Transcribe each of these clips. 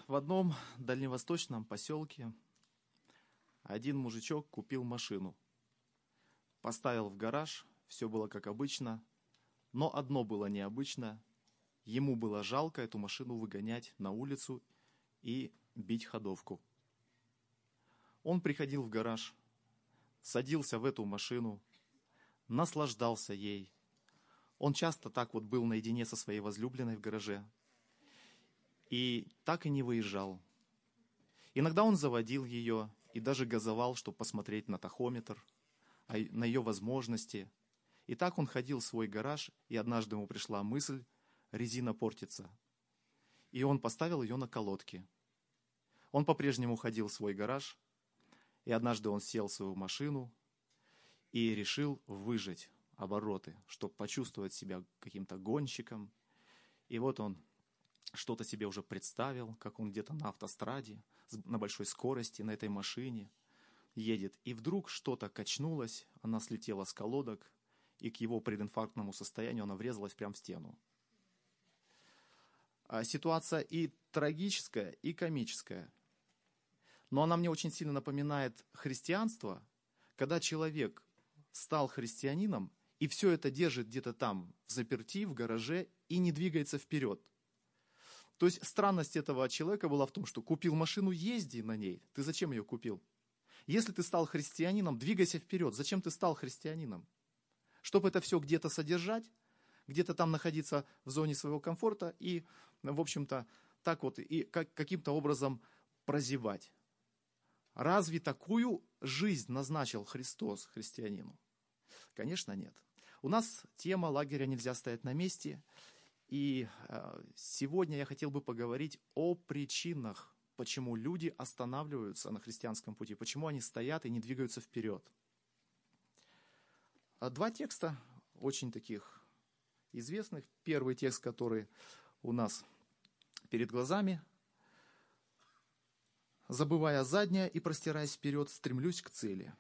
В одном дальневосточном поселке один мужичок купил машину. Поставил в гараж, все было как обычно, но одно было необычно. Ему было жалко эту машину выгонять на улицу и бить ходовку. Он приходил в гараж, садился в эту машину, наслаждался ей. Он часто так вот был наедине со своей возлюбленной в гараже. И так и не выезжал. Иногда он заводил ее и даже газовал, чтобы посмотреть на тахометр, на ее возможности. И так он ходил в свой гараж, и однажды ему пришла мысль: резина портится. И он поставил ее на колодки. Он по-прежнему ходил в свой гараж, и однажды он сел в свою машину и решил выжать обороты, чтобы почувствовать себя каким-то гонщиком. И вот он что-то себе уже представил, как он где-то на автостраде, на большой скорости, на этой машине едет. И вдруг что-то качнулось, она слетела с колодок, и к его прединфарктному состоянию она врезалась прямо в стену. Ситуация и трагическая, и комическая. Но она мне очень сильно напоминает христианство, когда человек стал христианином, и все это держит где-то там, в заперти, в гараже, и не двигается вперед. То есть странность этого человека была в том, что купил машину, езди на ней. Ты зачем ее купил? Если ты стал христианином, двигайся вперед. Зачем ты стал христианином? Чтобы это все где-то содержать, где-то там находиться в зоне своего комфорта и, в общем-то, так вот и каким-то образом прозябать. Разве такую жизнь назначил Христос христианину? Конечно, нет. У нас тема лагеря «Нельзя стоять на месте». И сегодня я хотел бы поговорить о причинах, почему люди останавливаются на христианском пути, почему они стоят и не двигаются вперед. Два текста, очень таких известных. Первый текст, который у нас перед глазами. «Забывая заднее и простираясь вперед, стремлюсь к цели».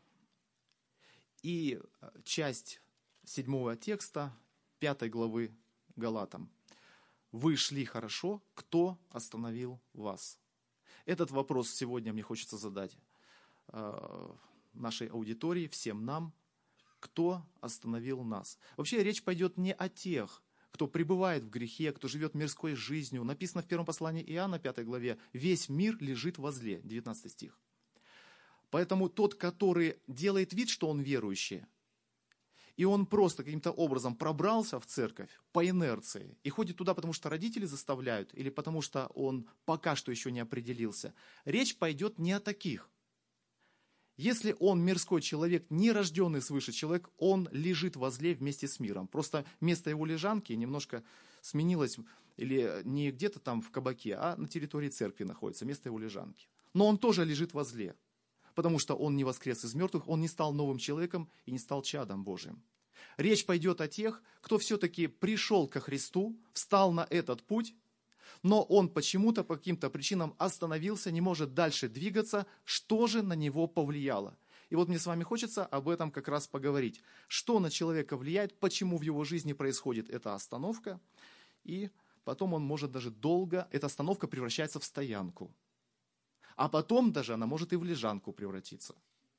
И часть 7 текста 5 главы Галатам. «Вы шли хорошо, кто остановил вас?» Этот вопрос сегодня мне хочется задать нашей аудитории, всем нам. Кто остановил нас? Вообще речь пойдет не о тех, кто пребывает в грехе, кто живет мирской жизнью. Написано в первом послании Иоанна, 5 главе, «Весь мир лежит возле», 19 стих. Поэтому тот, который делает вид, что он верующий, и он просто каким-то образом пробрался в церковь по инерции и ходит туда, потому что родители заставляют, или потому что он пока что еще не определился. Речь пойдет не о таких. Если он мирской человек, не рожденный свыше человек, он лежит возле вместе с миром. Просто место его лежанки немножко сменилось, или не где-то там в кабаке, а на территории церкви находится место его лежанки. Но он тоже лежит возле, потому что он не воскрес из мертвых, он не стал новым человеком и не стал чадом Божиим. Речь пойдет о тех, кто все-таки пришел ко Христу, встал на этот путь, но он почему-то по каким-то причинам остановился, не может дальше двигаться. Что же на него повлияло? И вот мне с вами хочется об этом как раз поговорить. Что на человека влияет, почему в его жизни происходит эта остановка, и потом он может даже долго, эта остановка превращается в стоянку. А потом даже она может и в лежанку превратиться.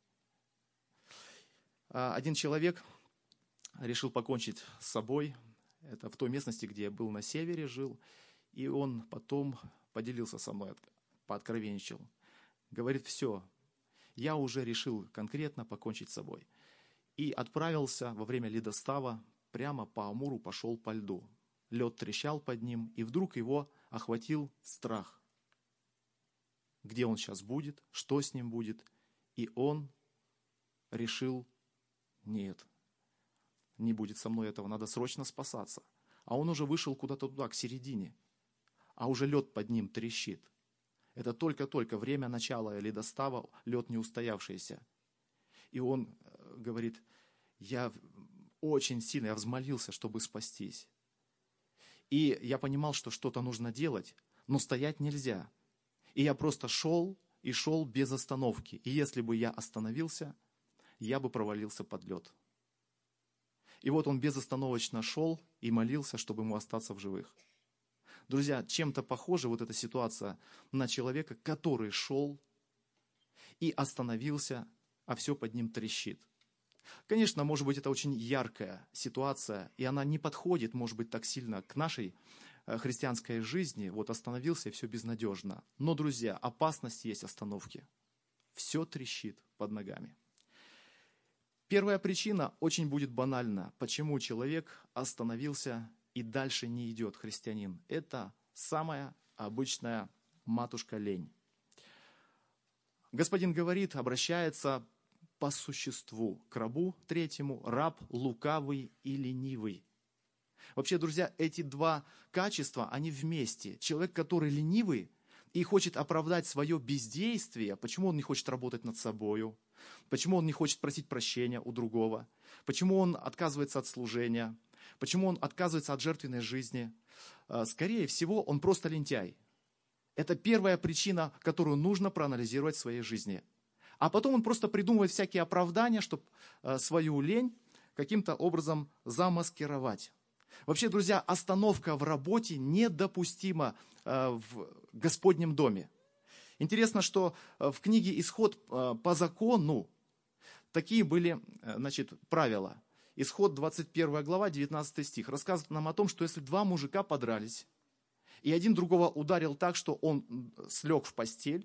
Один человек решил покончить с собой. Это в той местности, где я был на севере, жил. И он потом поделился со мной, пооткровенничал. Говорит: все, я уже решил конкретно покончить с собой. И отправился во время ледостава прямо по Амуру, пошел по льду. Лед трещал под ним, и вдруг его охватил страх. Где он сейчас будет, что с ним будет. И он решил: нет, не будет со мной этого, надо срочно спасаться. А он уже вышел куда-то туда, к середине, а уже лед под ним трещит. Это только-только время начала ледостава, лед не устоявшийся. И он говорит: я очень сильно, я взмолился, чтобы спастись. И я понимал, что что-то нужно делать, но стоять нельзя. И я просто шел и шел без остановки. И если бы я остановился, я бы провалился под лед. И вот он безостановочно шел и молился, чтобы ему остаться в живых. Друзья, чем-то похожа вот эта ситуация на человека, который шел и остановился, а все под ним трещит. Конечно, может быть, это очень яркая ситуация, и она не подходит, может быть, так сильно к нашей христианской жизни. Вот остановился, и все безнадежно. Но, друзья, опасность есть остановки. Все трещит под ногами. Первая причина очень будет банальна. Почему человек остановился и дальше не идет, христианин? Это самая обычная матушка лень. Господин говорит, обращается по существу к рабу третьему: раб лукавый и ленивый. Вообще, друзья, эти два качества, они вместе. Человек, который ленивый и хочет оправдать свое бездействие, почему он не хочет работать над собою, почему он не хочет просить прощения у другого, почему он отказывается от служения, почему он отказывается от жертвенной жизни. Скорее всего, он просто лентяй. Это первая причина, которую нужно проанализировать в своей жизни. А потом он просто придумывает всякие оправдания, чтобы свою лень каким-то образом замаскировать. Вообще, друзья, остановка в работе недопустима в Господнем доме. Интересно, что в книге «Исход» по закону такие были, правила. Исход 21 глава, 19 стих. Рассказывает нам о том, что если два мужика подрались, и один другого ударил так, что он слег в постель,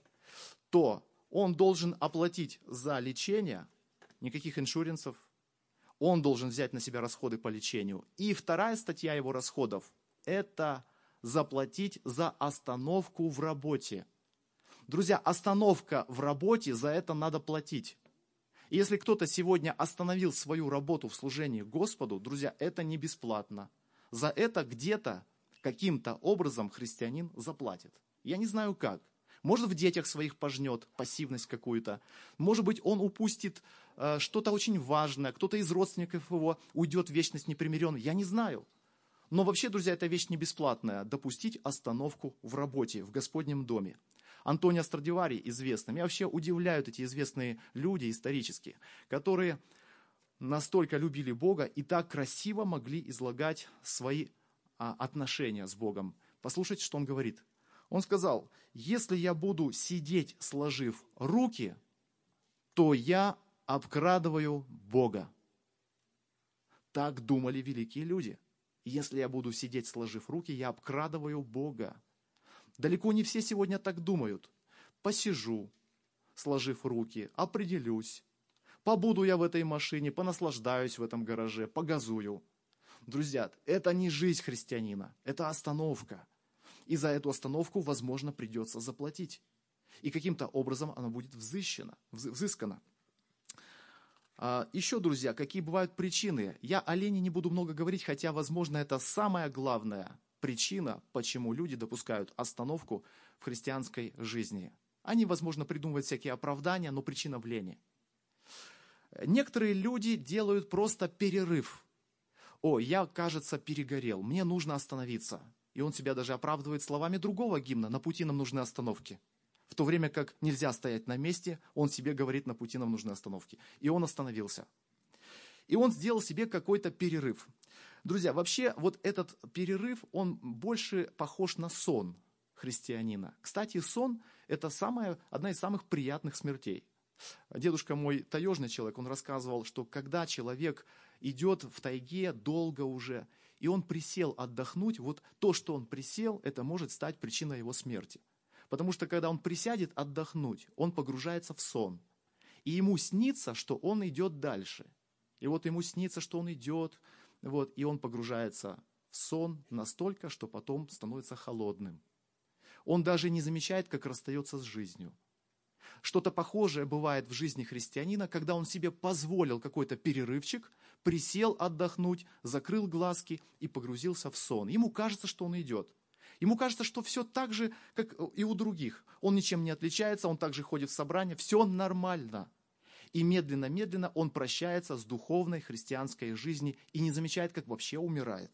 то он должен оплатить за лечение, никаких иншуренсов, он должен взять на себя расходы по лечению. И вторая статья его расходов – это заплатить за остановку в работе. Друзья, остановка в работе, за это надо платить. И если кто-то сегодня остановил свою работу в служении Господу, друзья, это не бесплатно. За это где-то, каким-то образом христианин заплатит. Я не знаю как. Может, в детях своих пожнет пассивность какую-то. Может быть, он упустит что-то очень важное. Кто-то из родственников его уйдет в вечность непримиренный. Я не знаю. Но вообще, друзья, эта вещь не бесплатная. Допустить остановку в работе, в Господнем доме. Антонио Страдивари известный. Меня вообще удивляют эти известные люди исторические, которые настолько любили Бога и так красиво могли излагать свои отношения с Богом. Послушайте, что он говорит. Он сказал: если я буду сидеть, сложив руки, то я обкрадываю Бога. Так думали великие люди. Если я буду сидеть, сложив руки, я обкрадываю Бога. Далеко не все сегодня так думают. Посижу, сложив руки, определюсь. Побуду я в этой машине, понаслаждаюсь в этом гараже, погазую. Друзья, это не жизнь христианина, это остановка. И за эту остановку, возможно, придется заплатить. И каким-то образом она будет взыскана. Еще, друзья, какие бывают причины? Я о лени не буду много говорить, хотя, возможно, это самая главная причина, почему люди допускают остановку в христианской жизни. Они, возможно, придумывают всякие оправдания, но причина в лени. Некоторые люди делают просто перерыв. Я, кажется, перегорел, мне нужно остановиться. И он себя даже оправдывает словами другого гимна: «На пути нам нужны остановки». В то время как нельзя стоять на месте, он себе говорит: «На пути нам нужны остановки». И он остановился. И он сделал себе какой-то перерыв. Друзья, вообще вот этот перерыв, он больше похож на сон христианина. Кстати, сон – это одна из самых приятных смертей. Дедушка мой таежный человек, он рассказывал, что когда человек идет в тайге долго уже, и он присел отдохнуть, вот то, что он присел, это может стать причиной его смерти. Потому что когда он присядет отдохнуть, он погружается в сон. И ему снится, что он идет дальше. И вот ему снится, что он идет, и он погружается в сон настолько, что потом становится холодным. Он даже не замечает, как расстается с жизнью. Что-то похожее бывает в жизни христианина, когда он себе позволил какой-то перерывчик, присел отдохнуть, закрыл глазки и погрузился в сон. Ему кажется, что он идет. Ему кажется, что все так же, как и у других. Он ничем не отличается, он также ходит в собрание, все нормально. И медленно-медленно он прощается с духовной христианской жизнью и не замечает, как вообще умирает.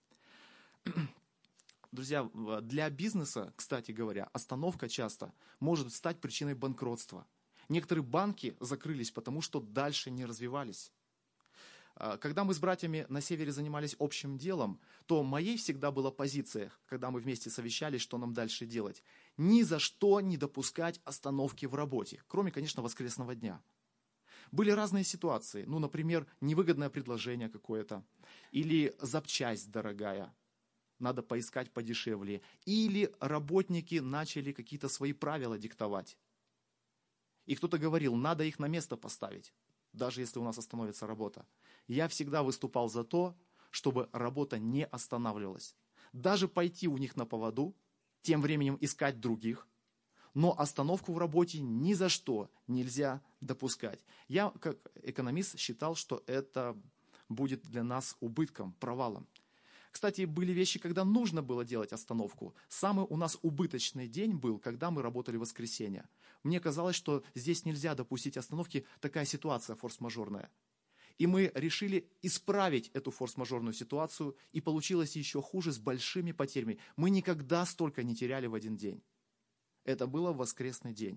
Друзья, для бизнеса, кстати говоря, остановка часто может стать причиной банкротства. Некоторые банки закрылись, потому что дальше не развивались. Когда мы с братьями на севере занимались общим делом, то моей всегда была позиция, когда мы вместе совещались, что нам дальше делать. Ни за что не допускать остановки в работе, кроме, конечно, воскресного дня. Были разные ситуации, например, невыгодное предложение какое-то, или запчасть дорогая, надо поискать подешевле, или работники начали какие-то свои правила диктовать. И кто-то говорил, надо их на место поставить, даже если у нас остановится работа. Я всегда выступал за то, чтобы работа не останавливалась. Даже пойти у них на поводу, тем временем искать других, но остановку в работе ни за что нельзя допускать. Я, как экономист, считал, что это будет для нас убытком, провалом. Кстати, были вещи, когда нужно было делать остановку. Самый у нас убыточный день был, когда мы работали в воскресенье. Мне казалось, что здесь нельзя допустить остановки, такая ситуация форс-мажорная. И мы решили исправить эту форс-мажорную ситуацию, и получилось еще хуже, с большими потерями. Мы никогда столько не теряли в один день. Это было в воскресный день.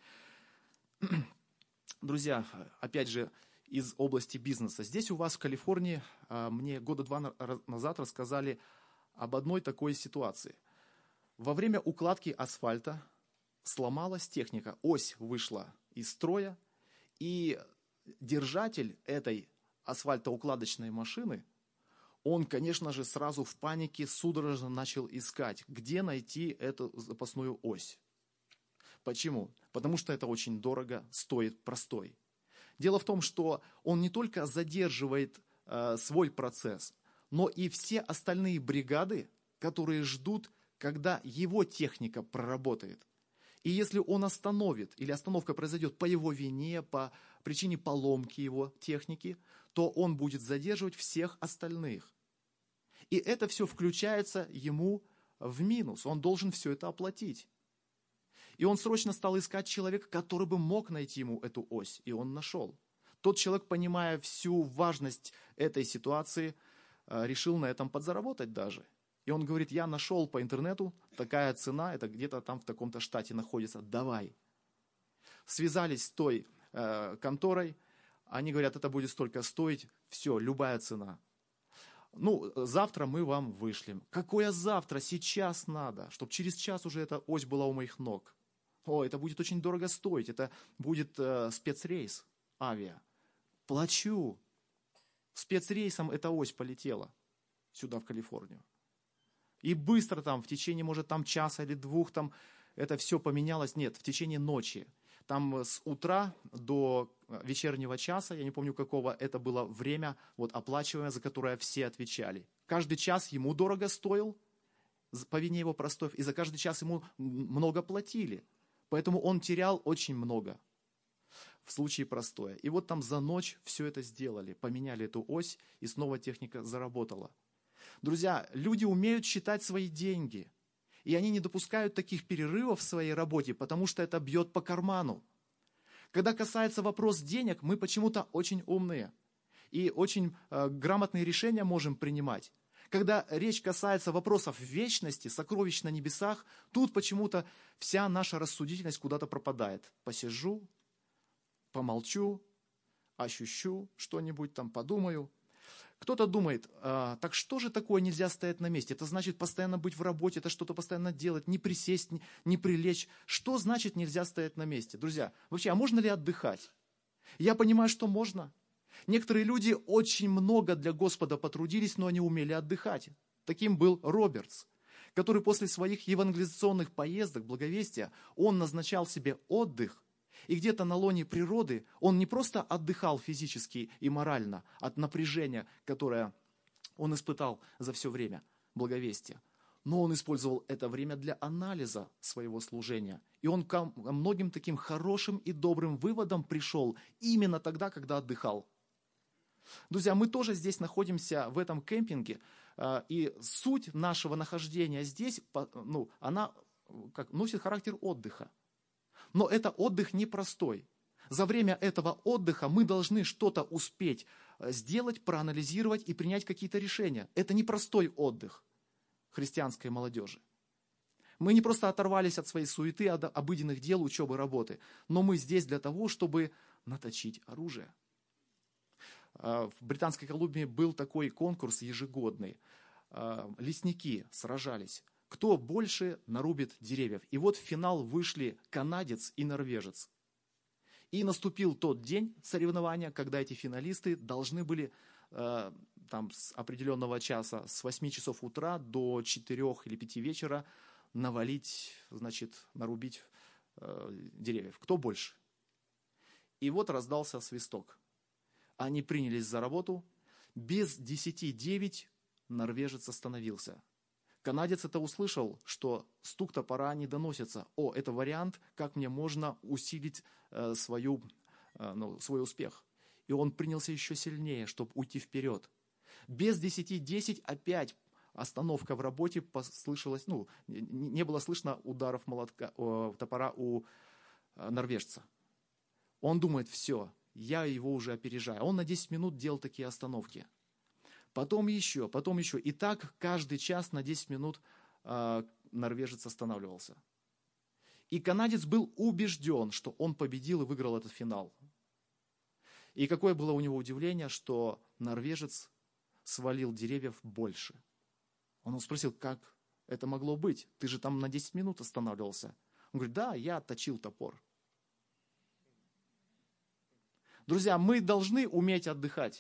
Друзья, опять же, из области бизнеса. Здесь у вас в Калифорнии мне года 2 назад рассказали об одной такой ситуации. Во время укладки асфальта сломалась техника, ось вышла из строя, и держатель этой асфальтоукладочной машины, он, конечно же, сразу в панике судорожно начал искать, где найти эту запасную ось. Почему? Потому что это очень дорого стоит простой. Дело в том, что он не только задерживает свой процесс, но и все остальные бригады, которые ждут, когда его техника проработает. И если он остановит, или остановка произойдет по его вине, по причине поломки его техники, то он будет задерживать всех остальных. И это все включается ему в минус. Он должен все это оплатить. И он срочно стал искать человека, который бы мог найти ему эту ось. И он нашел. Тот человек, понимая всю важность этой ситуации, решил на этом подзаработать даже. И он говорит, я нашел по интернету, такая цена, это где-то там в таком-то штате находится, давай. Связались с той конторой, они говорят, это будет столько стоить, все, любая цена. Завтра мы вам вышлем. Какое завтра? Сейчас надо, чтобы через час уже эта ось была у моих ног. Это будет очень дорого стоить, это будет спецрейс, авиа. Плачу. Спецрейсом эта ось полетела сюда, в Калифорнию. И быстро там, в течение, может, там часа или 2, там это все поменялось. Нет, в течение ночи. Там с утра до вечернего часа, я не помню какого, это было время оплачиваемое, за которое все отвечали. Каждый час ему дорого стоил, по вине его простоев, и за каждый час ему много платили. Поэтому он терял очень много в случае простоя. И там за ночь все это сделали, поменяли эту ось, и снова техника заработала. Друзья, люди умеют считать свои деньги, и они не допускают таких перерывов в своей работе, потому что это бьет по карману. Когда касается вопрос денег, мы почему-то очень умные и очень грамотные решения можем принимать. Когда речь касается вопросов вечности, сокровищ на небесах, тут почему-то вся наша рассудительность куда-то пропадает. Посижу, помолчу, ощущу что-нибудь там, подумаю. Кто-то думает, так что же такое нельзя стоять на месте? Это значит постоянно быть в работе, это что-то постоянно делать, не присесть, не прилечь. Что значит нельзя стоять на месте? Друзья, вообще, а можно ли отдыхать? Я понимаю, что можно. Некоторые люди очень много для Господа потрудились, но они умели отдыхать. Таким был Робертс, который после своих евангелизационных поездок, благовестия, он назначал себе отдых. И где-то на лоне природы он не просто отдыхал физически и морально от напряжения, которое он испытал за все время благовестия, но он использовал это время для анализа своего служения. И он ко многим таким хорошим и добрым выводам пришел именно тогда, когда отдыхал. Друзья, мы тоже здесь находимся в этом кемпинге, и суть нашего нахождения здесь, она носит характер отдыха. Но это отдых непростой. За время этого отдыха мы должны что-то успеть сделать, проанализировать и принять какие-то решения. Это непростой отдых христианской молодежи. Мы не просто оторвались от своей суеты, от обыденных дел, учебы, работы, но мы здесь для того, чтобы наточить оружие. В Британской Колумбии был такой конкурс ежегодный. Лесники сражались. Кто больше нарубит деревьев. И вот в финал вышли канадец и норвежец. И наступил тот день соревнования, когда эти финалисты должны были с определенного часа, с 8 часов утра до 4 или 5 вечера навалить, нарубить деревьев. Кто больше? И вот раздался свисток. Они принялись за работу. Без 10:09 норвежец остановился. Канадец это услышал, что стук топора не доносится. Это вариант, как мне можно усилить свой успех. И он принялся еще сильнее, чтобы уйти вперед. Без 10:10 опять остановка в работе послышалась, не было слышно ударов топора у норвежца. Он думает, все, я его уже опережаю. Он на 10 минут делал такие остановки. Потом еще. И так каждый час на 10 минут норвежец останавливался. И канадец был убежден, что он победил и выиграл этот финал. И какое было у него удивление, что норвежец свалил деревьев больше. Он спросил, как это могло быть? Ты же там на 10 минут останавливался. Он говорит, да, я отточил топор. Друзья, мы должны уметь отдыхать,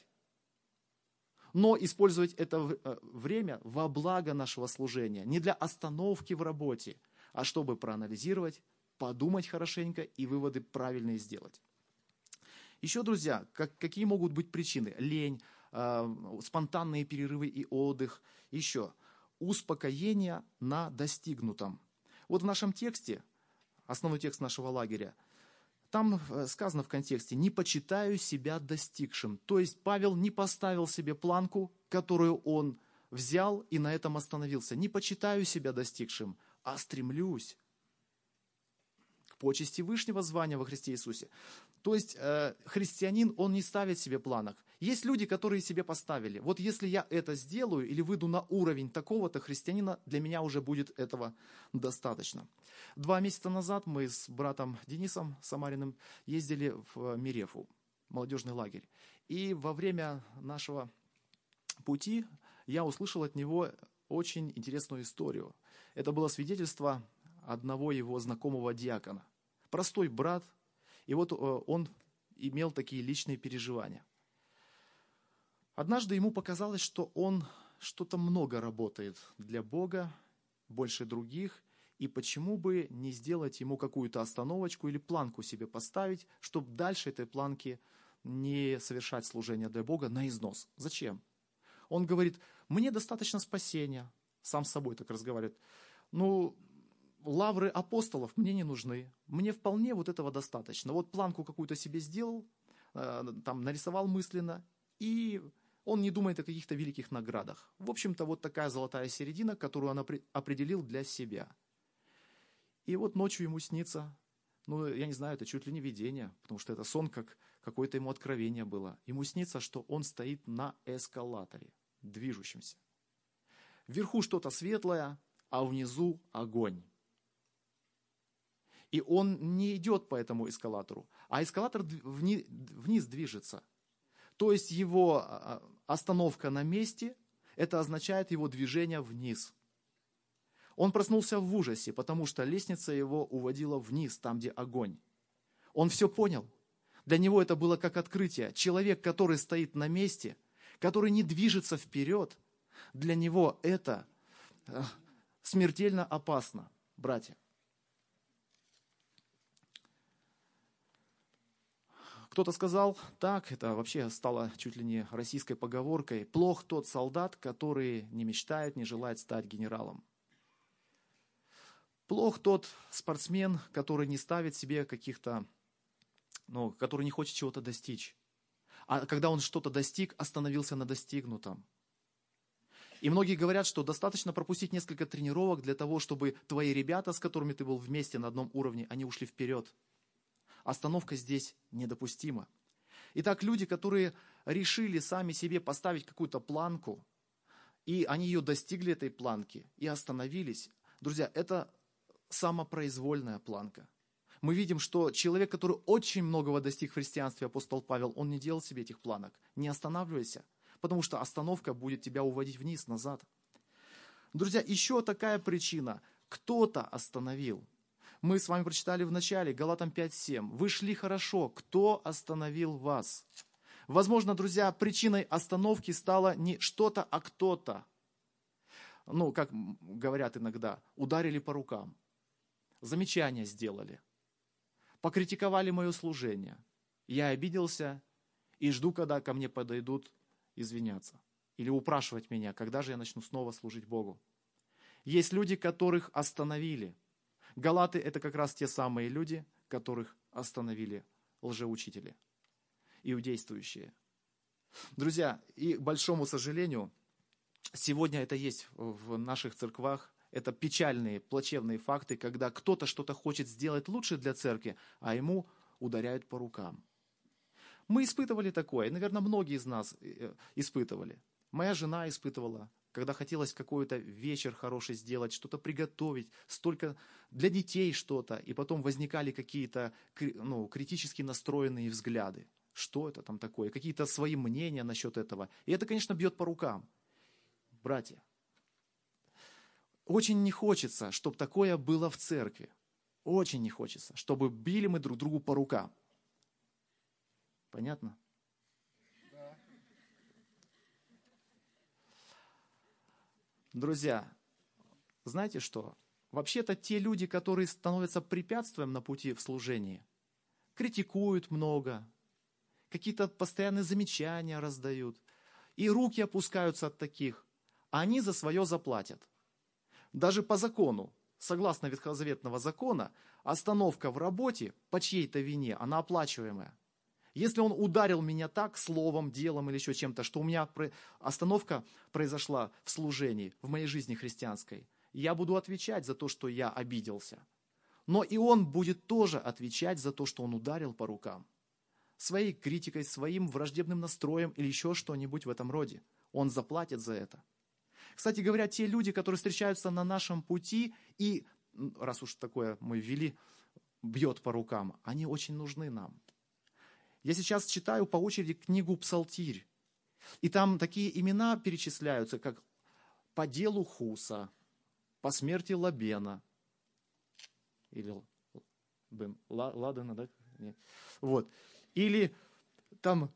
но использовать это время во благо нашего служения. Не для остановки в работе, а чтобы проанализировать, подумать хорошенько и выводы правильные сделать. Еще, друзья, какие могут быть причины? Лень, спонтанные перерывы и отдых. Еще успокоение на достигнутом. Вот в нашем тексте, основной текст нашего лагеря, там сказано в контексте «не почитаю себя достигшим». То есть Павел не поставил себе планку, которую он взял и на этом остановился. Не почитаю себя достигшим, а стремлюсь к почести вышнего звания во Христе Иисусе. То есть христианин, он не ставит себе планок. Есть люди, которые себе поставили. Вот если я это сделаю или выйду на уровень такого-то христианина, для меня уже будет этого достаточно. 2 месяца назад мы с братом Денисом Самариным ездили в Мирефу, молодежный лагерь. И во время нашего пути я услышал от него очень интересную историю. Это было свидетельство одного его знакомого диакона. Простой брат, и вот он имел такие личные переживания. Однажды ему показалось, что он что-то много работает для Бога, больше других, и почему бы не сделать ему какую-то остановочку или планку себе поставить, чтобы дальше этой планки не совершать служение для Бога на износ. Зачем? Он говорит, мне достаточно спасения, сам с собой так разговаривает. Лавры апостолов мне не нужны, мне вполне вот этого достаточно. Вот планку какую-то себе сделал, там нарисовал мысленно, и он не думает о каких-то великих наградах. В общем-то, вот такая золотая середина, которую он определил для себя. И вот ночью ему снится, я не знаю, это чуть ли не видение, потому что это сон, как какое-то ему откровение было. Ему снится, что он стоит на эскалаторе, движущемся. Вверху что-то светлое, а внизу огонь. И он не идет по этому эскалатору, а эскалатор вниз движется. То есть его остановка на месте, это означает его движение вниз. Он проснулся в ужасе, потому что лестница его уводила вниз, там, где огонь. Он все понял. Для него это было как открытие. Человек, который стоит на месте, который не движется вперед, для него это смертельно опасно, братья. Кто-то сказал, так, это вообще стало чуть ли не российской поговоркой, плох тот солдат, который не мечтает, не желает стать генералом. Плох тот спортсмен, который не ставит себе каких-то, который не хочет чего-то достичь. А когда он что-то достиг, остановился на достигнутом. И многие говорят, что достаточно пропустить несколько тренировок для того, чтобы твои ребята, с которыми ты был вместе на одном уровне, они ушли вперед. Остановка здесь недопустима. Итак, люди, которые решили сами себе поставить какую-то планку, и они ее достигли, этой планки, и остановились, друзья, это самопроизвольная планка. Мы видим, что человек, который очень многого достиг в христианстве, апостол Павел, он не делал себе этих планок. Не останавливайся, потому что остановка будет тебя уводить вниз, назад. Друзья, еще такая причина. Кто-то остановил. Мы с вами прочитали в начале, Галатам 5:7. Вы шли хорошо. Кто остановил вас? Возможно, друзья, причиной остановки стало не что-то, а кто-то. Ну, как говорят иногда, ударили по рукам. Замечания сделали. Покритиковали мое служение. Я обиделся и жду, когда ко мне подойдут извиняться. Или упрашивать меня, когда же я начну снова служить Богу. Есть люди, которых остановили. Галаты – это как раз те самые люди, которых остановили лжеучители, иудействующие. Друзья, и к большому сожалению, сегодня это есть в наших церквах. Это печальные, плачевные факты, когда кто-то что-то хочет сделать лучше для церкви, а ему ударяют по рукам. Мы испытывали такое, и, наверное, многие из нас испытывали. Моя жена испытывала, когда хотелось какой-то вечер хороший сделать, что-то приготовить, столько для детей что-то, и потом возникали какие-то критически настроенные взгляды. Что это там такое? Какие-то свои мнения насчет этого. И это, конечно, бьет по рукам. Братья, очень не хочется, чтобы такое было в церкви. Очень не хочется, чтобы били мы друг другу по рукам. Понятно? Друзья, знаете что? Вообще-то те люди, которые становятся препятствием на пути в служении, критикуют много, какие-то постоянные замечания раздают, и руки опускаются от таких, а они за свое заплатят. Даже по закону, согласно ветхозаветного закона, остановка в работе по чьей-то вине, она оплачиваемая. Если он ударил меня так, словом, делом или еще чем-то, что у меня остановка произошла в служении, в моей жизни христианской, я буду отвечать за то, что я обиделся. Но и он будет тоже отвечать за то, что он ударил по рукам. Своей критикой, своим враждебным настроем или еще что-нибудь в этом роде. Он заплатит за это. Кстати говоря, те люди, которые встречаются на нашем пути, и, раз уж такое мы ввели, бьет по рукам, они очень нужны нам. Я сейчас читаю по очереди книгу «Псалтирь». И там такие имена перечисляются, как по делу Хуса, по смерти Лабена. Или Ладана, да? Нет. Вот. Или там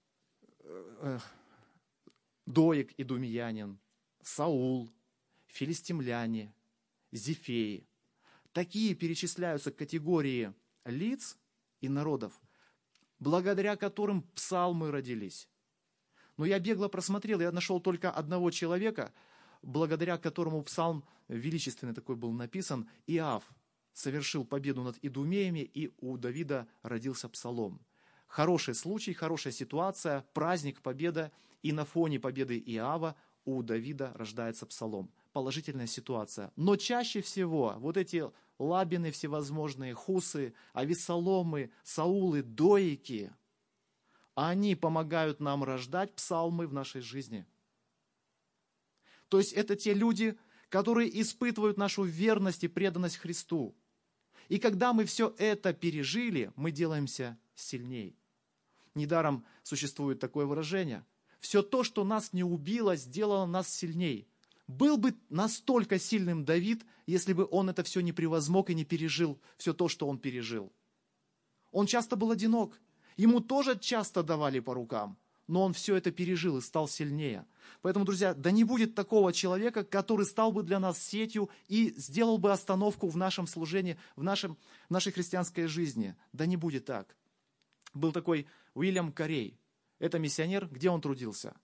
Доек идумеянин, Саул, филистимляне, Зефеи. Такие перечисляются категории лиц и народов, благодаря которым псалмы родились. Но я бегло просмотрел, я нашел только одного человека, благодаря которому псалм величественный такой был написан. Иав совершил победу над идумеями, и у Давида родился псалом. Хороший случай, хорошая ситуация, праздник, победа, и на фоне победы Иава у Давида рождается псалом. Положительная ситуация. Но чаще всего вот эти Лабины всевозможные, Хусы, Авессаломы, Саулы, Доики, они помогают нам рождать псалмы в нашей жизни. То есть это те люди, которые испытывают нашу верность и преданность Христу. И когда мы все это пережили, мы делаемся сильней. Недаром существует такое выражение. Все то, что нас не убило, сделало нас сильней. Был бы настолько сильным Давид, если бы он это все не превозмог и не пережил все то, что он пережил. Он часто был одинок. Ему тоже часто давали по рукам. Но он все это пережил и стал сильнее. Поэтому, друзья, да не будет такого человека, который стал бы для нас сетью и сделал бы остановку в нашем служении, в нашей христианской жизни. Да не будет так. Был такой Уильям Карей. Это миссионер. Где он трудился?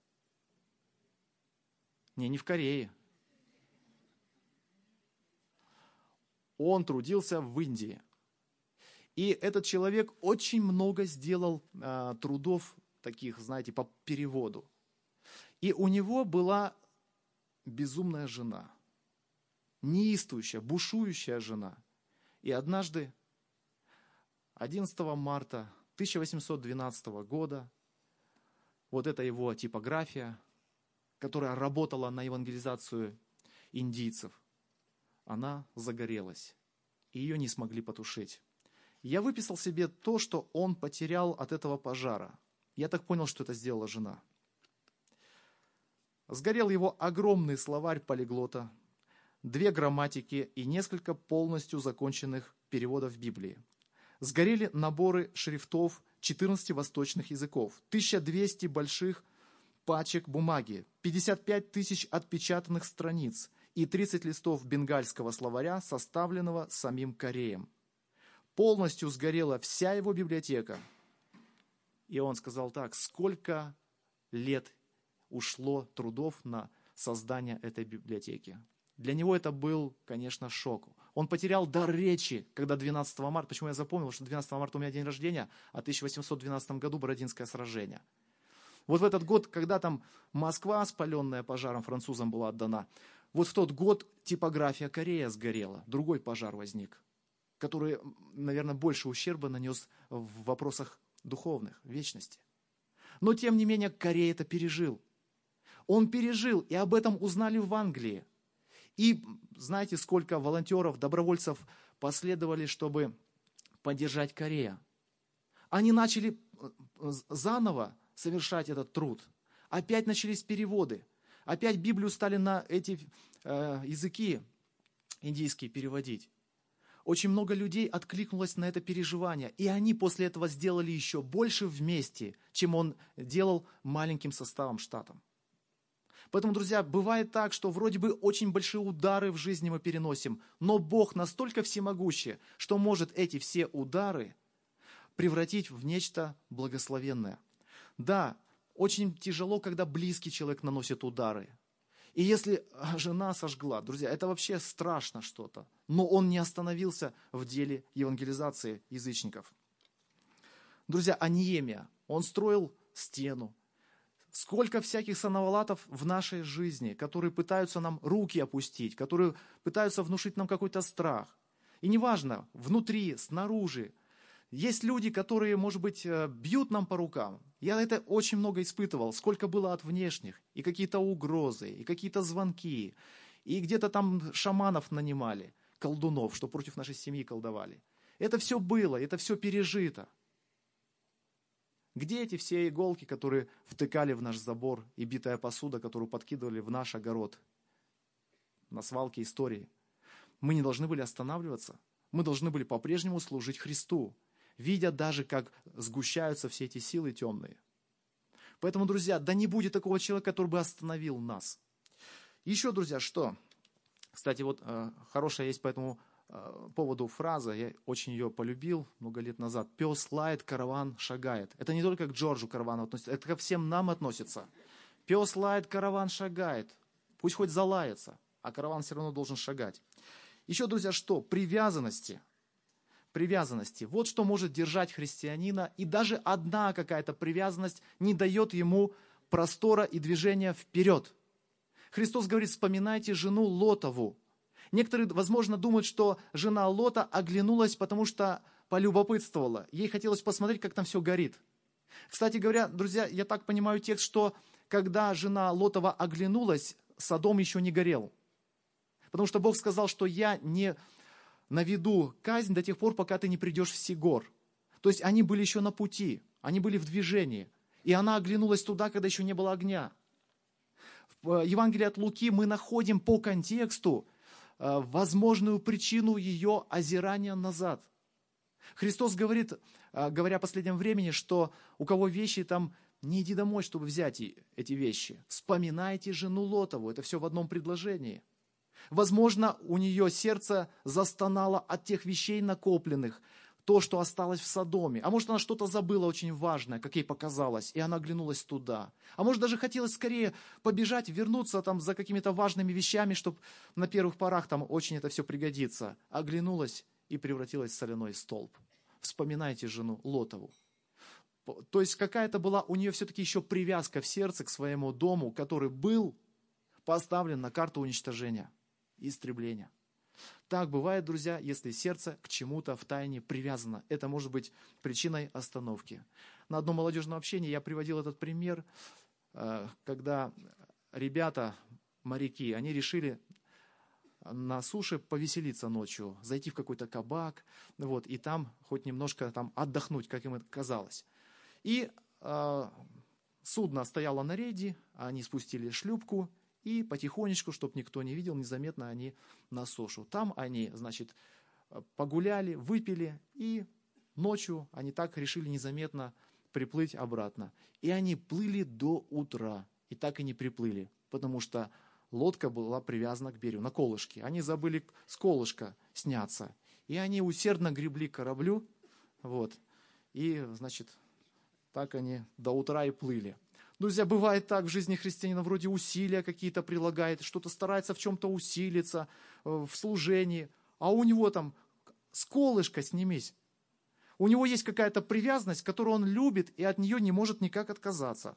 Не в Корее. Он трудился в Индии. И этот человек очень много сделал трудов таких, знаете, по переводу. И у него была безумная жена, неистующая, бушующая жена. И однажды, 11 марта 1812 года, вот эта его типография, которая работала на евангелизацию индийцев, она загорелась, и ее не смогли потушить. Я выписал себе то, что он потерял от этого пожара. Я так понял, что это сделала жена. Сгорел его огромный словарь полиглота, 2 грамматики и несколько полностью законченных переводов Библии. Сгорели наборы шрифтов 14 восточных языков, 1200 больших пачек бумаги, 55 тысяч отпечатанных страниц и 30 листов бенгальского словаря, составленного самим Кореем. Полностью сгорела вся его библиотека. И он сказал так: сколько лет ушло трудов на создание этой библиотеки. Для него это был, конечно, шок. Он потерял дар речи, когда 12 марта, почему я запомнил, что 12 марта у меня день рождения, а в 1812 году Бородинское сражение. Вот в этот год, когда там Москва, спаленная пожаром, французам была отдана, вот в тот год типография Корея сгорела, другой пожар возник, который, наверное, больше ущерба нанес в вопросах духовных, вечности. Но, тем не менее, Корея это пережил. Он пережил, и об этом узнали в Англии. И знаете, сколько волонтеров, добровольцев последовали, чтобы поддержать Корея? Они начали заново совершать этот труд. Опять начались переводы. Опять Библию стали на эти языки индийские переводить. Очень много людей откликнулось на это переживание. И они после этого сделали еще больше вместе, чем он делал маленьким составом, штатом. Поэтому, друзья, бывает так, что вроде бы очень большие удары в жизни мы переносим, но Бог настолько всемогущий, что может эти все удары превратить в нечто благословенное. Да, очень тяжело, когда близкий человек наносит удары. И если жена сожгла, друзья, это вообще страшно что-то. Но он не остановился в деле евангелизации язычников. Друзья, а Неемия, он строил стену. Сколько всяких санавалатов в нашей жизни, которые пытаются нам руки опустить, которые пытаются внушить нам какой-то страх. И неважно, внутри, снаружи. Есть люди, которые, может быть, бьют нам по рукам. Я это очень много испытывал. Сколько было от внешних. И какие-то угрозы, и какие-то звонки. И где-то там шаманов нанимали, колдунов, что против нашей семьи колдовали. Это все было, это все пережито. Где эти все иголки, которые втыкали в наш забор, и битая посуда, которую подкидывали в наш огород на свалке истории? Мы не должны были останавливаться. Мы должны были по-прежнему служить Христу, видя даже, как сгущаются все эти силы темные. Поэтому, друзья, да не будет такого человека, который бы остановил нас. Еще, друзья, что? Кстати, вот хорошая есть по этому поводу фраза, я очень ее полюбил много лет назад. Пес лает, караван шагает. Это не только к Джорджу каравану относится, это ко всем нам относится. Пес лает, караван шагает. Пусть хоть залается, а караван все равно должен шагать. Еще, друзья, что? Привязанности. Привязанности. Вот что может держать христианина, и даже одна какая-то привязанность не дает ему простора и движения вперед. Христос говорит: вспоминайте жену Лотову. Некоторые, возможно, думают, что жена Лота оглянулась, потому что полюбопытствовала. Ей хотелось посмотреть, как там все горит. Кстати говоря, друзья, я так понимаю текст, что когда жена Лотова оглянулась, Содом еще не горел. Потому что Бог сказал, что я не наведу казнь до тех пор, пока ты не придешь в Сигор. То есть они были еще на пути, они были в движении. И она оглянулась туда, когда еще не было огня. В Евангелии от Луки мы находим по контексту возможную причину ее озирания назад. Христос говорит, говоря о последнем времени, что у кого вещи там, не иди домой, чтобы взять эти вещи. Вспоминайте жену Лотову. Это все в одном предложении. Возможно, у нее сердце застонало от тех вещей накопленных, то, что осталось в Содоме. А может, она что-то забыла очень важное, как ей показалось, и она оглянулась туда. А может, даже хотелось скорее побежать, вернуться там за какими-то важными вещами, чтобы на первых порах там очень это все пригодится. Оглянулась и превратилась в соляной столб. Вспоминайте жену Лотову. То есть какая-то была у нее все-таки еще привязка в сердце к своему дому, который был поставлен на карту уничтожения, истребления. Так бывает, друзья, если сердце к чему-то втайне привязано. Это может быть причиной остановки. На одном молодежном общении я приводил этот пример, когда ребята, моряки, они решили на суше повеселиться ночью, зайти в какой-то кабак, вот, и там хоть немножко там отдохнуть, как им это казалось. И судно стояло на рейде, они спустили шлюпку, и потихонечку, чтобы никто не видел, незаметно они на сушу. Там они, значит, погуляли, выпили, и ночью они так решили незаметно приплыть обратно. И они плыли до утра, и так и не приплыли, потому что лодка была привязана к берегу, на колышке. Они забыли с колышка сняться. И они усердно гребли к кораблю, вот, и, значит, так они до утра и плыли. Друзья, бывает так в жизни христианина, вроде усилия какие-то прилагает, что-то старается в чем-то усилиться, в служении, а у него там с колышка снимись. У него есть какая-то привязанность, которую он любит, и от нее не может никак отказаться.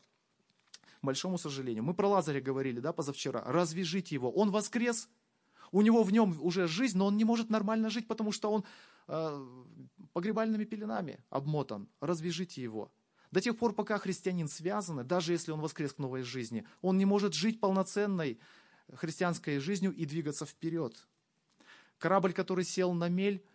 К большому сожалению. Мы про Лазаря говорили, да, позавчера. Развяжите его. Он воскрес, у него в нем уже жизнь, но он не может нормально жить, потому что он погребальными пеленами обмотан. Развяжите его. До тех пор, пока христианин связан, даже если он воскрес к новой жизни, он не может жить полноценной христианской жизнью и двигаться вперед. Корабль, который сел на мель,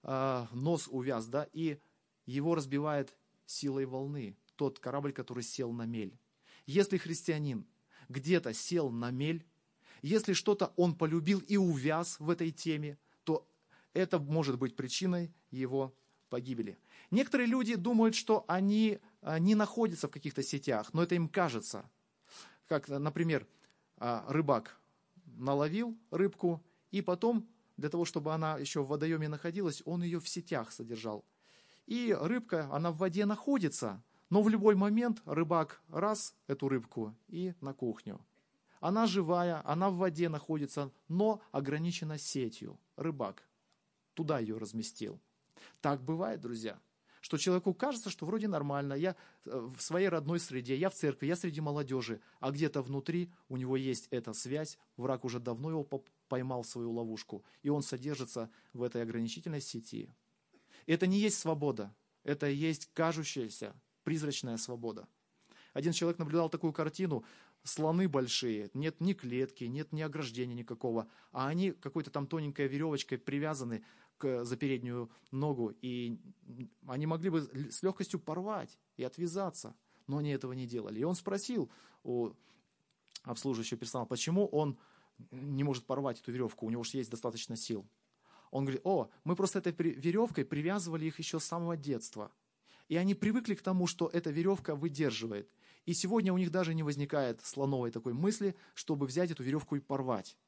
нос увяз, да, и его разбивает силой волны. Тот корабль, который сел на мель. Если христианин где-то сел на мель, если что-то он полюбил и увяз в этой теме, то это может быть причиной его погибели. Некоторые люди думают, что они не находятся в каких-то сетях, но это им кажется. Как, например, рыбак наловил рыбку, и потом, для того, чтобы она еще в водоеме находилась, он ее в сетях содержал. И рыбка, она в воде находится, но в любой момент рыбак раз эту рыбку и на кухню. Она живая, она в воде находится, но ограничена сетью. Рыбак туда ее разместил. Так бывает, друзья, что человеку кажется, что вроде нормально, я в своей родной среде, я в церкви, я среди молодежи, а где-то внутри у него есть эта связь, враг уже давно его поймал в свою ловушку, и он содержится в этой ограничительной сети. Это не есть свобода, это есть кажущаяся, призрачная свобода. Один человек наблюдал такую картину, слоны большие, нет ни клетки, нет ни ограждения никакого, а они какой-то там тоненькой веревочкой привязаны за переднюю ногу, и они могли бы с легкостью порвать и отвязаться, но они этого не делали. И он спросил у обслуживающего персонала, почему он не может порвать эту веревку, у него же есть достаточно сил. Он говорит, мы просто этой веревкой привязывали их еще с самого детства. И они привыкли к тому, что эта веревка выдерживает. И сегодня у них даже не возникает слоновой такой мысли, чтобы взять эту веревку и порвать.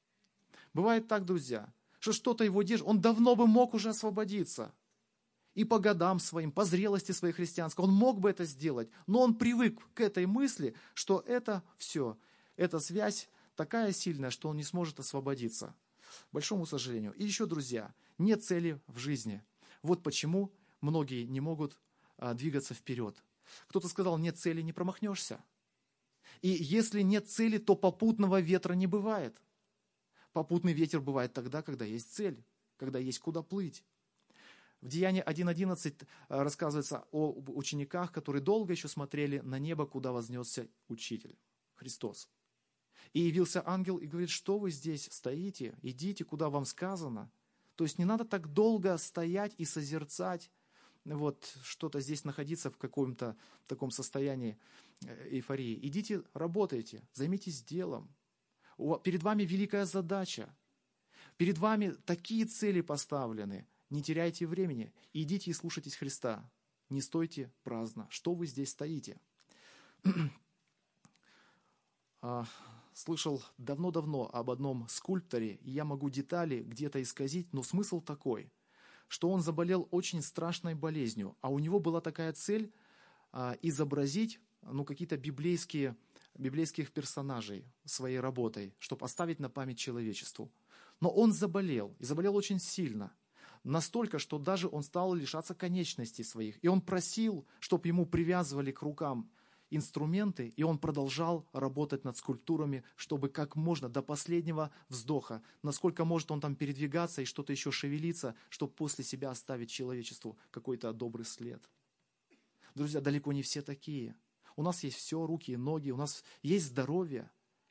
Бывает так, друзья, что что-то его держит. Он давно бы мог уже освободиться. И по годам своим, по зрелости своей христианской, он мог бы это сделать. Но он привык к этой мысли, что это все, эта связь такая сильная, что он не сможет освободиться. К большому сожалению. И еще, друзья, нет цели в жизни. Вот почему многие не могут двигаться вперед. Кто-то сказал, нет цели, не промахнешься. И если нет цели, то попутного ветра не бывает. Попутный ветер бывает тогда, когда есть цель, когда есть куда плыть. В Деянии 1:11 рассказывается о учениках, которые долго еще смотрели на небо, куда вознесся Учитель, Христос. И явился ангел и говорит, что вы здесь стоите, идите, куда вам сказано. То есть не надо так долго стоять и созерцать, вот что-то здесь находиться в каком-то таком состоянии эйфории. Идите, работайте, займитесь делом. Перед вами великая задача. Перед вами такие цели поставлены. Не теряйте времени. Идите и слушайтесь Христа. Не стойте праздно. Что вы здесь стоите? Слышал давно-давно об одном скульпторе, и я могу детали где-то исказить, но смысл такой, что он заболел очень страшной болезнью, а у него была такая цель изобразить какие-то библейских персонажей своей работой, чтобы оставить на память человечеству. Но он заболел, и заболел очень сильно, настолько, что даже он стал лишаться конечностей своих. И он просил, чтобы ему привязывали к рукам инструменты, и он продолжал работать над скульптурами, чтобы как можно до последнего вздоха, насколько может он там передвигаться и что-то еще шевелиться, чтобы после себя оставить человечеству какой-то добрый след. Друзья, далеко не все такие. У нас есть все, руки и ноги, у нас есть здоровье.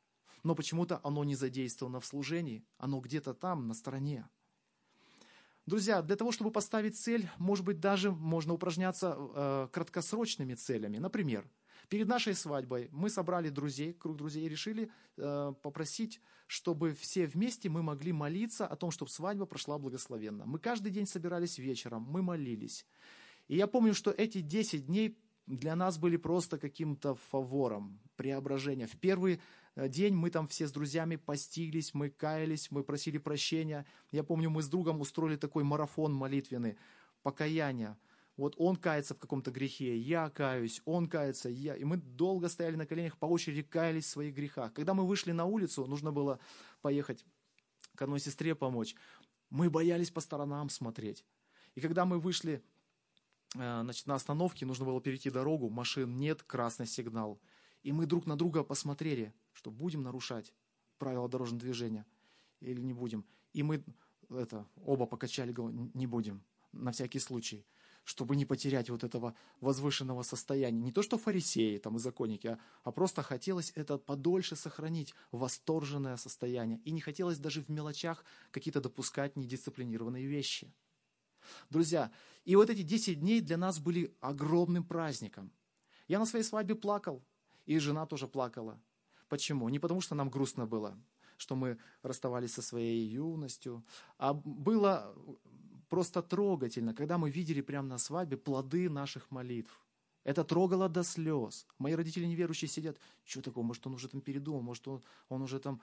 но почему-то оно не задействовано в служении, оно где-то там, на стороне. Друзья, для того, чтобы поставить цель, может быть, даже можно упражняться краткосрочными целями. Например, перед нашей свадьбой мы собрали друзей, круг друзей, и решили попросить, чтобы все вместе мы могли молиться о том, чтобы свадьба прошла благословенно. Мы каждый день собирались вечером, мы молились. И я помню, что эти 10 дней для нас были просто каким-то фавором, преображения. В первый день мы там все с друзьями постились, мы каялись, мы просили прощения. Я помню, мы с другом устроили такой марафон молитвенный, покаяние. Вот он кается в каком-то грехе, я каюсь, он кается, я. И мы долго стояли на коленях, по очереди каялись в своих грехах. Когда мы вышли на улицу, нужно было поехать к одной сестре помочь. Мы боялись по сторонам смотреть. И когда мы вышли, значит, на остановке, нужно было перейти дорогу, машин нет, красный сигнал. И мы друг на друга посмотрели, что будем нарушать правила дорожного движения или не будем. И мы оба покачали голову, не будем, на всякий случай, чтобы не потерять вот этого возвышенного состояния. Не то, что фарисеи там, и законники, а просто хотелось это подольше сохранить, восторженное состояние. И не хотелось даже в мелочах какие-то допускать недисциплинированные вещи. Друзья, и вот эти 10 дней для нас были огромным праздником. Я на своей свадьбе плакал, и жена тоже плакала. Почему? Не потому, что нам грустно было, что мы расставались со своей юностью, а было просто трогательно, когда мы видели прямо на свадьбе плоды наших молитв. Это трогало до слез. Мои родители неверующие сидят, что такое, может, он уже там передумал, может, он уже там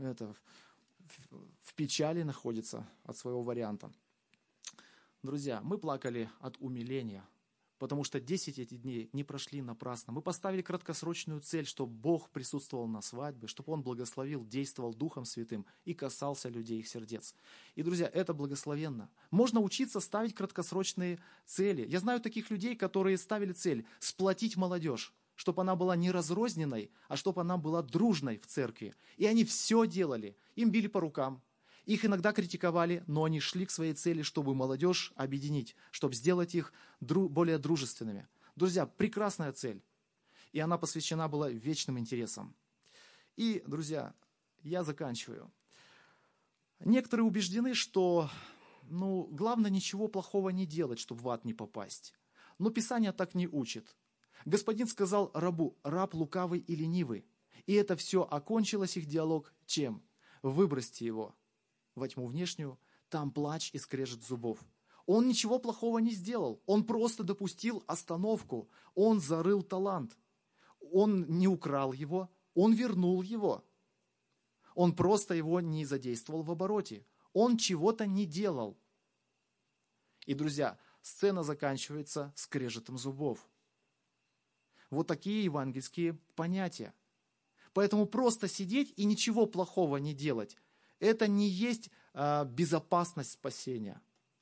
в печали находится от своего варианта. Друзья, мы плакали от умиления, потому что 10 этих дней не прошли напрасно. Мы поставили краткосрочную цель, чтобы Бог присутствовал на свадьбе, чтобы Он благословил, действовал Духом Святым и касался людей, их сердец. И, друзья, это благословенно. Можно учиться ставить краткосрочные цели. Я знаю таких людей, которые ставили цель сплотить молодежь, чтобы она была не разрозненной, а чтобы она была дружной в церкви. И они все делали. Им били по рукам. Их иногда критиковали, но они шли к своей цели, чтобы молодежь объединить, чтобы сделать их более дружественными. Друзья, прекрасная цель. И она посвящена была вечным интересам. И, друзья, я заканчиваю. Некоторые убеждены, что главное ничего плохого не делать, чтобы в ад не попасть. Но Писание так не учит. Господин сказал рабу: раб лукавый и ленивый. И это все окончилось, их диалог, чем? Выбросьте его во тьму внешнюю, там плач и скрежет зубов. Он ничего плохого не сделал, он просто допустил остановку, он зарыл талант. Он не украл его, он вернул его. Он просто его не задействовал в обороте. Он чего-то не делал. И, друзья, сцена заканчивается скрежетом зубов. Вот такие евангельские понятия. Поэтому просто сидеть и ничего плохого не делать – это не есть безопасность спасения.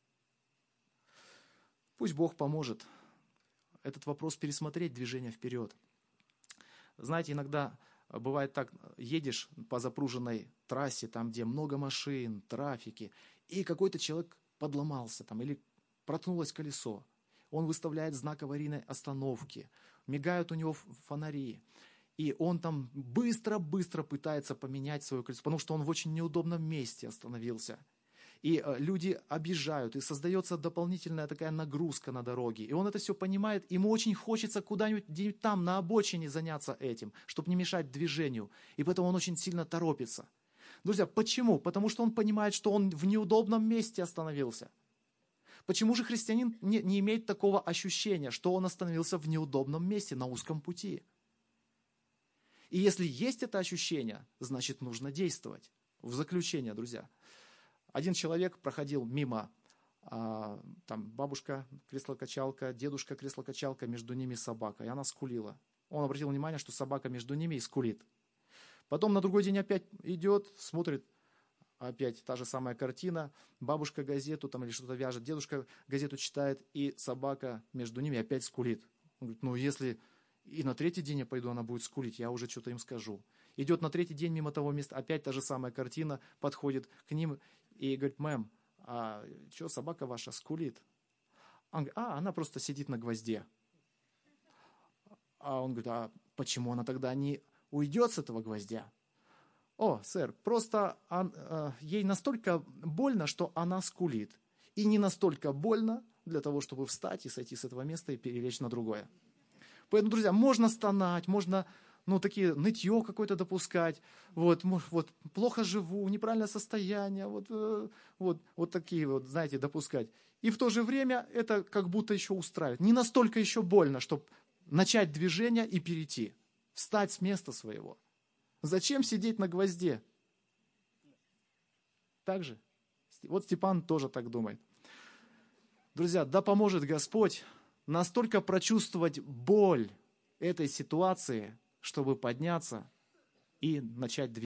Пусть Бог поможет этот вопрос пересмотреть, движение вперед. Знаете, иногда бывает так, едешь по запруженной трассе, там, где много машин, трафики, и какой-то человек подломался там, или проткнулось колесо. Он выставляет знак аварийной остановки, мигают у него фонари. И он там быстро-быстро пытается поменять свое колесо, потому что он в очень неудобном месте остановился. И люди объезжают, и создается дополнительная такая нагрузка на дороге. И он это все понимает, ему очень хочется куда-нибудь где-нибудь там на обочине заняться этим, чтобы не мешать движению. И поэтому он очень сильно торопится. Друзья, почему? Потому что он понимает, что он в неудобном месте остановился. Почему же христианин не имеет такого ощущения, что он остановился в неудобном месте, на узком пути? И если есть это ощущение, значит, нужно действовать. В заключение, друзья. Один человек проходил мимо, там бабушка креслокачалка, дедушка креслокачалка, между ними собака, и она скулила. Он обратил внимание, что собака между ними и скулит. Потом на другой день опять идет, смотрит, опять та же самая картина, бабушка газету там или что-то вяжет, дедушка газету читает, и собака между ними опять скулит. Он говорит, если и на третий день я пойду, она будет скулить, я уже что-то им скажу. Идет на третий день мимо того места, опять та же самая картина, подходит к ним и говорит, мэм, а что собака ваша скулит? Он говорит, она просто сидит на гвозде. А он говорит, а почему она тогда не уйдет с этого гвоздя? О, сэр, просто ей настолько больно, что она скулит. И не настолько больно для того, чтобы встать и сойти с этого места и перелечь на другое. Поэтому, друзья, можно стонать, можно такие нытье какое-то допускать, вот, плохо живу, неправильное состояние, вот такие вот, знаете, допускать. И в то же время это как будто еще устраивает. Не настолько еще больно, чтобы начать движение и перейти, встать с места своего. Зачем сидеть на гвозде? Так же? Вот Степан тоже так думает. Друзья, да поможет Господь настолько прочувствовать боль этой ситуации, чтобы подняться и начать двигаться.